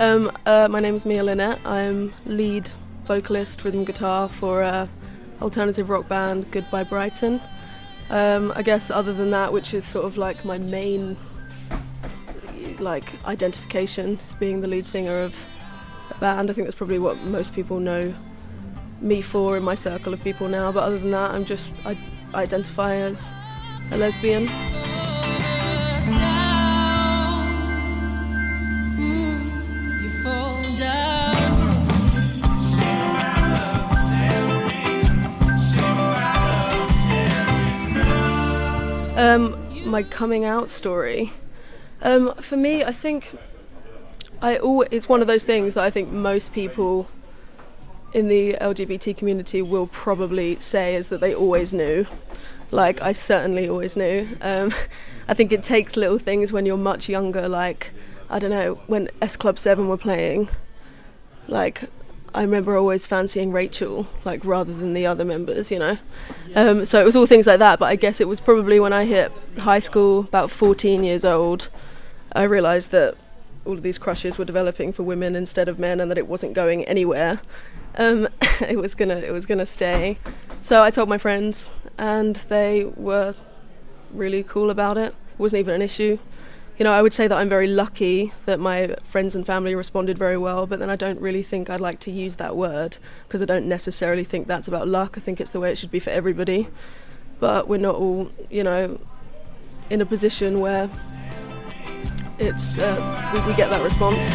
My name is Mia Lynette. I'm lead vocalist, rhythm guitar for alternative rock band Goodbye Brighton. I guess other than that, which is sort of like my main identification as being the lead singer of a band, I think that's probably what most people know me for in my circle of people now. But other than that, I identify as a lesbian. My coming out story. For me, I think it's one of those things that I think most people in the LGBT community will probably say is that they always knew. Like, I certainly always knew. I think it takes little things when you're much younger, like, I don't know, when S Club 7 were playing, like, I remember always fancying Rachel, like, rather than the other members, you know. So it was all things like that, but I guess it was probably when I hit high school, about 14 years old, I realised that all of these crushes were developing for women instead of men, and that it wasn't going anywhere. It was gonna stay. So I told my friends, and they were really cool about it. It wasn't even an issue. You know, I would say that I'm very lucky that my friends and family responded very well, but then I don't really think I'd like to use that word, because I don't necessarily think that's about luck. I think it's the way it should be for everybody. But we're not all, you know, in a position where it's we get that response.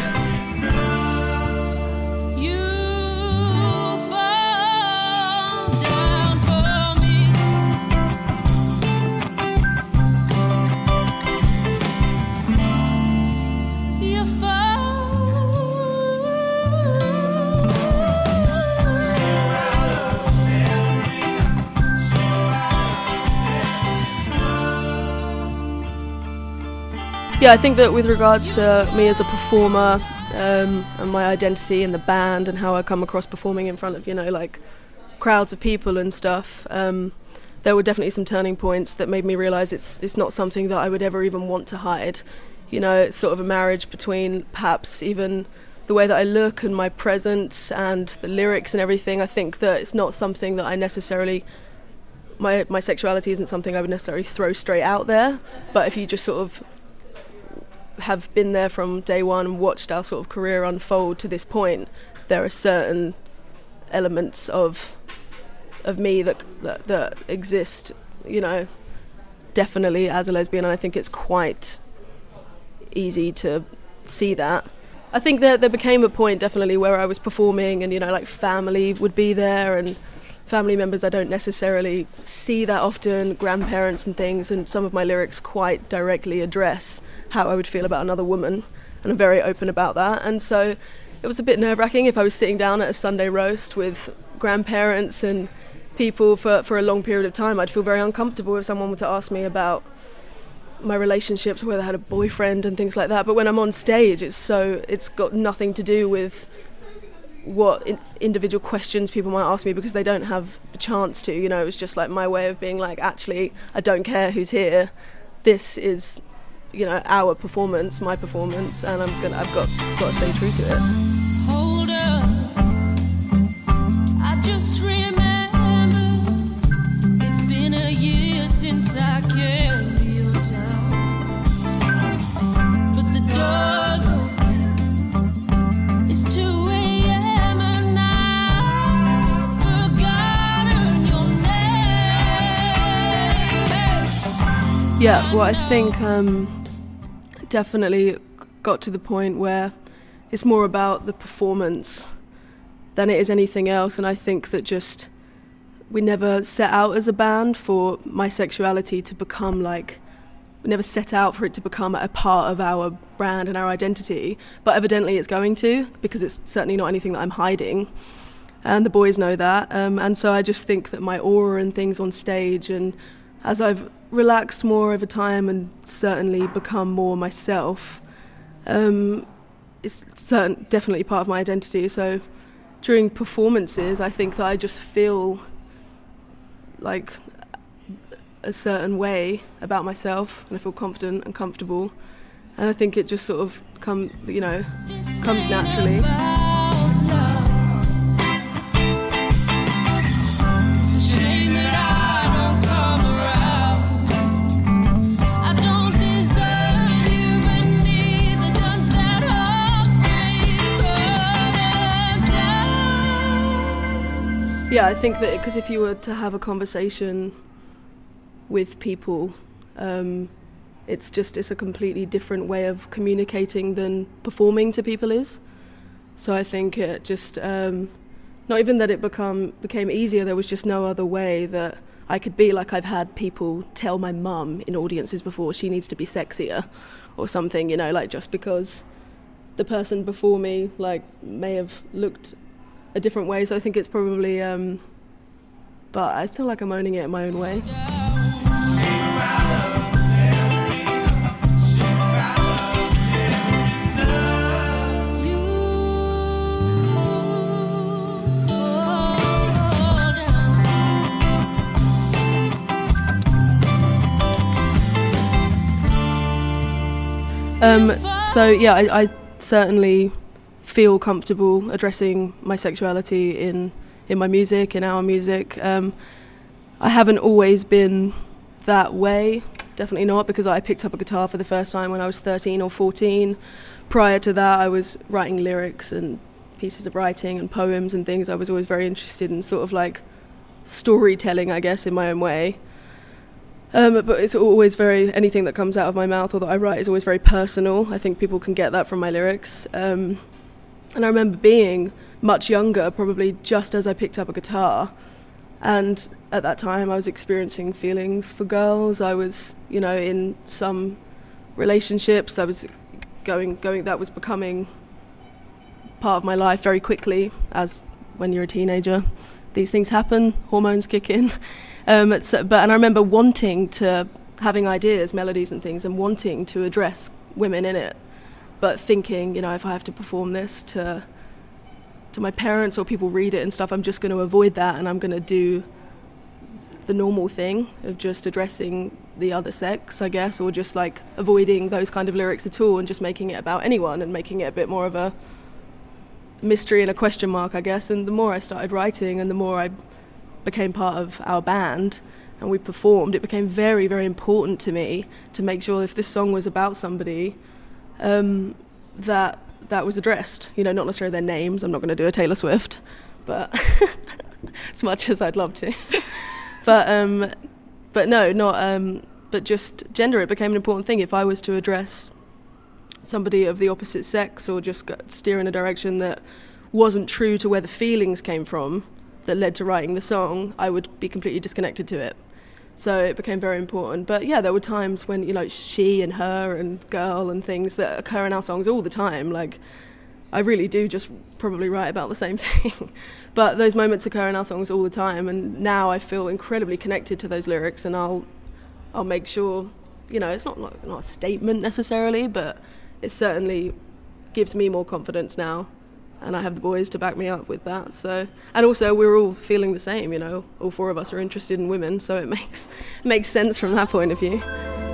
Yeah, I think that with regards to me as a performer and my identity in the band and how I come across performing in front of, you know, like crowds of people and stuff, there were definitely some turning points that made me realise it's not something that I would ever even want to hide. You know, it's sort of a marriage between perhaps even the way that I look and my presence and the lyrics and everything. I think that it's not something that I necessarily... My sexuality isn't something I would necessarily throw straight out there, but if you just sort of have been there from day one and watched our sort of career unfold to this point, there are certain elements of me that exist, you know, definitely as a lesbian, and I think it's quite easy to see that. I think that there became a point definitely where I was performing and, you know, like family would be there, and family members I don't necessarily see that often, grandparents and things, and some of my lyrics quite directly address how I would feel about another woman, and I'm very open about that. And so it was a bit nerve-wracking if I was sitting down at a Sunday roast with grandparents and people for a long period of time. I'd feel very uncomfortable if someone were to ask me about my relationships, whether I had a boyfriend and things like that. But when I'm on stage, it's got nothing to do with what individual questions people might ask me, because they don't have the chance to, you know. It was just like my way of being like, actually, I don't care who's here. This is, you know, our performance, my performance, and I've got to stay true to it. Hold up, I just remember it's been a year since I came to your town, but the door's open, it's 2 a.m. and I've forgotten your name. Yeah, well, I think definitely got to the point where it's more about the performance than it is anything else, and I think that just we never set out as a band for my sexuality to become like, we never set out for it to become a part of our brand and our identity, but evidently it's going to, because it's certainly not anything that I'm hiding, and the boys know that, and so I just think that my aura and things on stage, and as I've relaxed more over time and certainly become more myself, it's definitely part of my identity. So during performances, I think that I just feel like a certain way about myself, and I feel confident and comfortable, and I think it just sort of comes comes naturally. Yeah, I think that because if you were to have a conversation with people, it's a completely different way of communicating than performing to people is. So I think it just, not even that it became easier, there was just no other way that I could be. Like, I've had people tell my mum in audiences before she needs to be sexier or something, like just because the person before me may have looked a different way. So I think it's probably, but I feel like I'm owning it in my own way. So yeah, I certainly feel comfortable addressing my sexuality in my music, in our music. I haven't always been that way, definitely not, because I picked up a guitar for the first time when I was 13 or 14. Prior to that, I was writing lyrics and pieces of writing and poems and things. I was always very interested in sort of like storytelling, I guess, in my own way. But it's always anything that comes out of my mouth or that I write is always very personal. I think people can get that from my lyrics. And I remember being much younger, probably just as I picked up a guitar. And at that time I was experiencing feelings for girls. I was, in some relationships. I was going, that was becoming part of my life very quickly, as when you're a teenager. These things happen, hormones kick in. And I remember having ideas, melodies and things, and wanting to address women in it, but thinking, if I have to perform this to my parents or people read it and stuff, I'm just going to avoid that, and I'm going to do the normal thing of just addressing the other sex, I guess, or just like avoiding those kind of lyrics at all and just making it about anyone and making it a bit more of a mystery and a question mark, I guess. And the more I started writing and the more I became part of our band and we performed, it became very, very important to me to make sure if this song was about somebody, that was addressed. Not necessarily their names. I'm not going to do a Taylor Swift, but as much as I'd love to. But no, not. But just gender. It became an important thing. If I was to address somebody of the opposite sex or just steer in a direction that wasn't true to where the feelings came from that led to writing the song, I would be completely disconnected to it. So it became very important. But yeah, there were times when, she and her and girl and things that occur in our songs all the time. Like, I really do just probably write about the same thing. But those moments occur in our songs all the time. And now I feel incredibly connected to those lyrics, and I'll make sure, it's not a statement necessarily, but it certainly gives me more confidence now. And I have the boys to back me up with that. So, and also we're all feeling the same, all four of us are interested in women, so it makes sense from that point of view.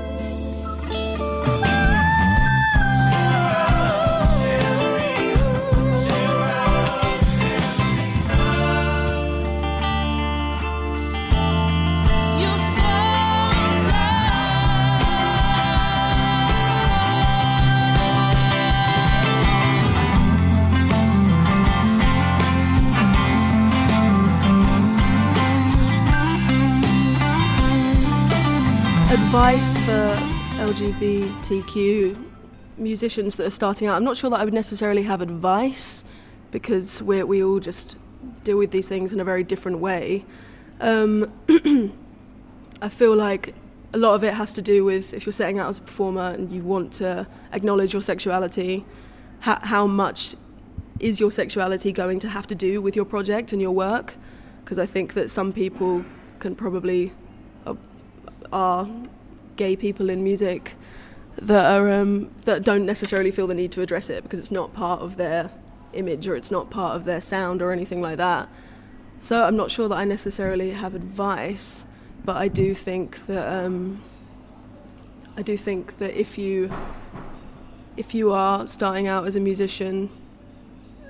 Advice for LGBTQ musicians that are starting out. I'm not sure that I would necessarily have advice, because we all just deal with these things in a very different way. I feel like a lot of it has to do with, if you're setting out as a performer and you want to acknowledge your sexuality, how much is your sexuality going to have to do with your project and your work? Because I think that some people can probably are gay people in music that are that don't necessarily feel the need to address it because it's not part of their image or it's not part of their sound or anything like that. So I'm not sure that I necessarily have advice, but I do think that if you are starting out as a musician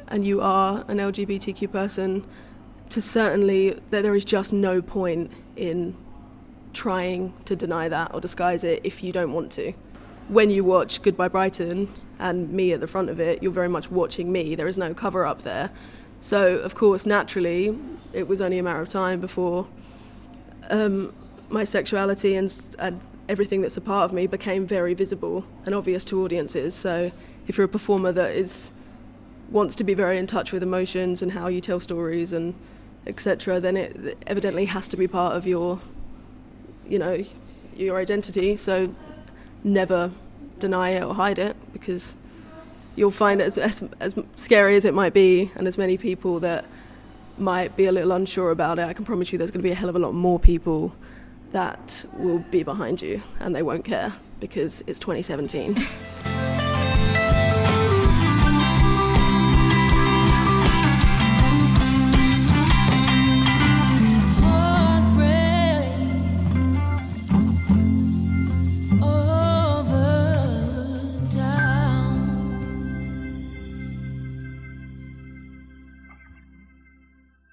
and you are an LGBTQ person, to certainly, that there is just no point in trying to deny that or disguise it if you don't want to. When you watch Goodbye Brighton and me at the front of it, you're very much watching me. There is no cover up there. So, of course, naturally, it was only a matter of time before my sexuality and everything that's a part of me became very visible and obvious to audiences. So if you're a performer that wants to be very in touch with emotions and how you tell stories and etc., then it evidently has to be part of your identity. So never deny it or hide it, because you'll find it as scary as it might be, and as many people that might be a little unsure about it, I can promise you there's going to be a hell of a lot more people that will be behind you, and they won't care because it's 2017.